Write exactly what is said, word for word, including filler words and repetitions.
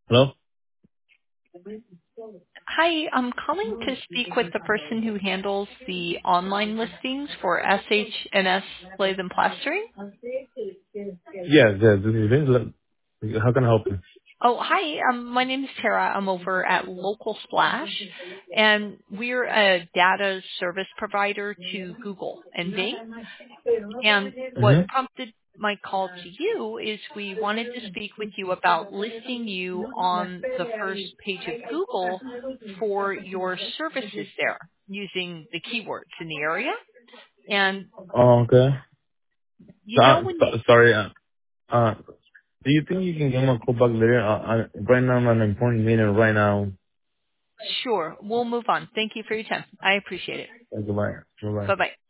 Hello? Hi, I'm calling to speak with the person who handles the online listings for S H and S Lathe and Plastering. Yes, yes, this is Vince. Look, how can I help you? Oh, hi. Um, my name is Tara. I'm over at Local Splash, and we're a data service provider to Google and Bing. And what Mm-hmm. prompted my call to you is we wanted to speak with you about listing you on the first page of Google for your services there using the keywords in the area. And Oh, okay. you So, uh, know when so- sorry, uh, uh, do you think you can give me a call back later? Uh, I, right now I'm on an important meeting right now. sure, we'll move on. Thank you for your time. I appreciate it. Goodbye. Goodbye. Bye bye.